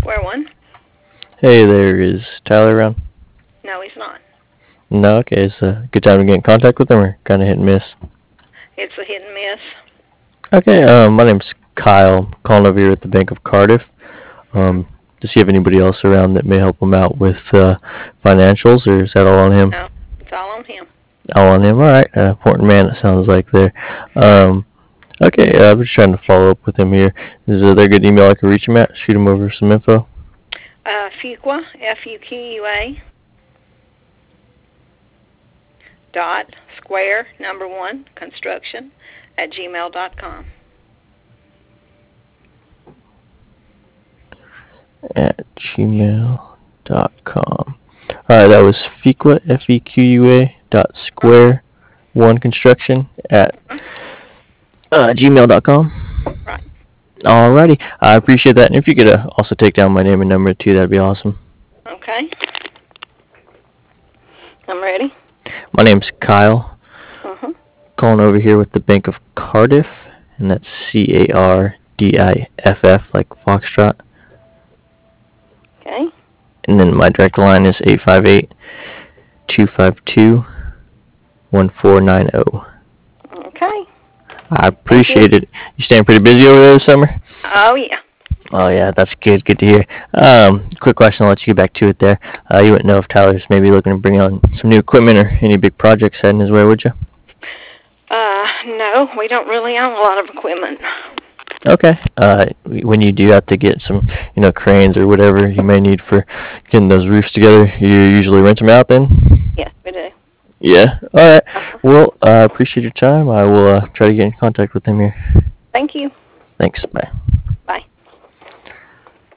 Square One. Hey there, is Tyler around? No, he's not. No, okay, it's a good time to get in contact with him, or kind of hit and miss? It's a hit and miss. Okay, my name's Kyle, calling over here at the Bank of Cardiff. Hmm. Does he have anybody else around that may help him out with financials, or is that all on him? No, it's all on him. All on him, alright, important man it sounds like there. Right. Um, okay, I'm just trying to follow up with him here. Is there a good email I can reach him at? Shoot him over some info? Fuqua, F-U-Q-U-A, dot square, number one, construction, at gmail.com. At gmail.com. Alright, that was Fequa, F-E-Q-U-A, dot square one construction at gmail.com. Right. Alrighty, I appreciate that. And if you could also take down my name and number too, that'd be awesome. Okay. I'm ready. My name's Kyle, Uh-huh. calling over here with the Bank of Cardiff, and that's Cardiff, like Foxtrot. Okay. And then my direct line is 858-252-1490. Okay. I Thank you. appreciate it. You staying pretty busy over there this summer? Oh, yeah. Oh yeah, that's good. Good to hear. Quick question. I'll let you get back to it there. You wouldn't know if Tyler's maybe looking to bring on some new equipment or any big projects heading his way, would you? No, we don't really own a lot of equipment. Okay. When you do have to get some, cranes or whatever you may need for getting those roofs together, you usually rent them out then? Yes, we do. Yeah. All right. Uh-huh. Well, I appreciate your time. I will try to get in contact with him here. Thank you. Thanks. Bye.